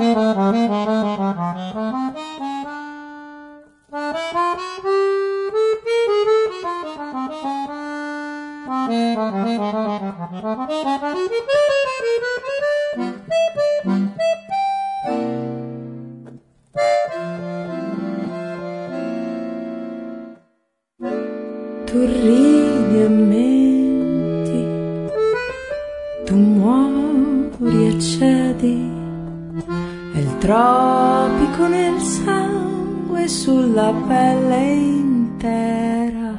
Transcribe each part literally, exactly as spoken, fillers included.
Tu ridi e menti, tu muori e cedi, e il tropico nel sangue sulla pelle intera,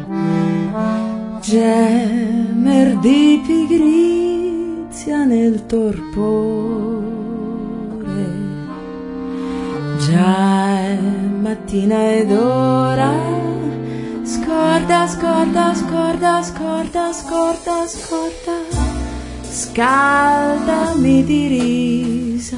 gemer di pigrizia nel torpore. Già è mattina ed ora scorda, scorda, scorda, scorda, scorda, scorda, scaldami di risa,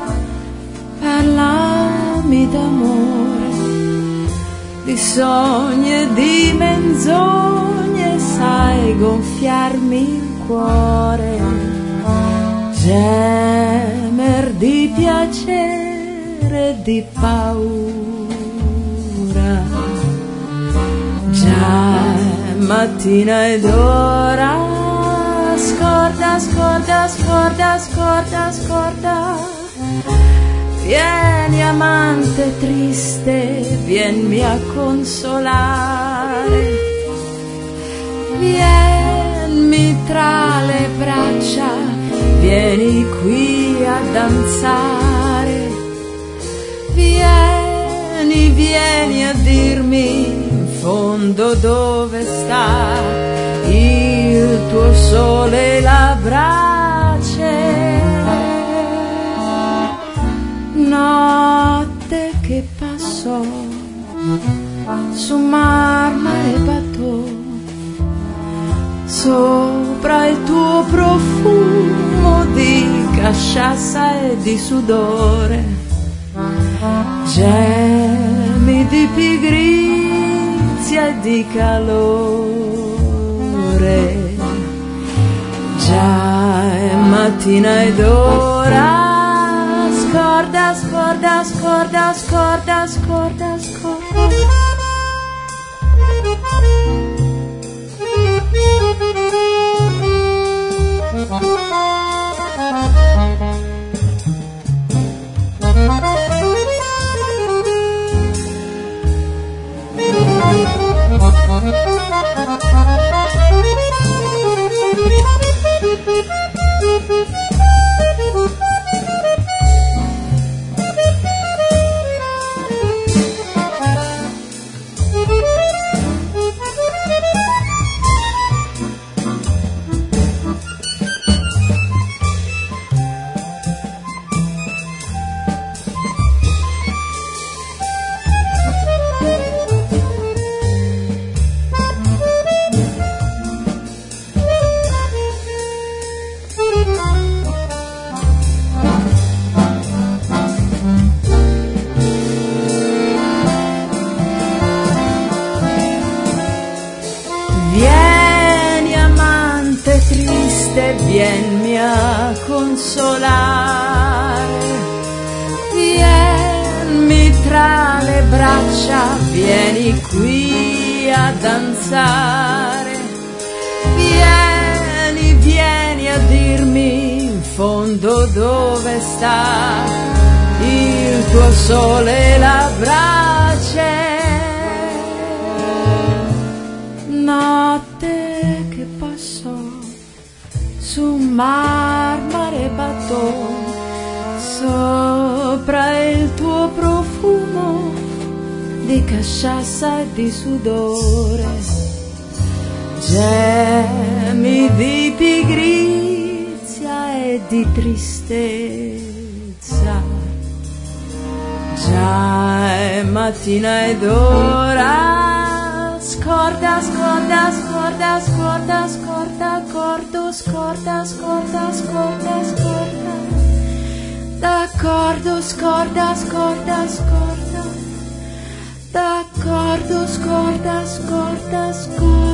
parlami d'amore, di sogni e di menzogne, sai gonfiarmi il cuore, gemer di piacere e di paura. Già è mattina ed ora scorda, scorda, scorda, scorda, scorda. Vieni amante triste, vienmi a consolare. Vienmi tra le braccia, vieni qui a danzare. Vieni, vieni a dirmi fondo dove sta il tuo sole e la brace. Notte che passò su mar, mare e bateau, sopra il tuo profumo di casciassa e di sudore, gemi di pigrizia e di calore. Già è mattina ed ora scorda, scorda, scorda, scorda, scorda, scorda. Vienmi a consolare, vienmi tra le braccia, vieni qui a danzare, vieni, vieni a dirmi in fondo dove sta il tuo sole e la brace. Notte che passò su mar, mare e bateau, sopra il tuo profumo di casciassa e di sudore, gemi di pigrizia e di tristezza. Già è mattina ed ora scorda, scorda, scorda, scorda, scorda, accordo, scorda, scorda, scorda, scorda, d'accordo, scorda, scorda, scorda, d'accordo, scorda, scorda, scorda.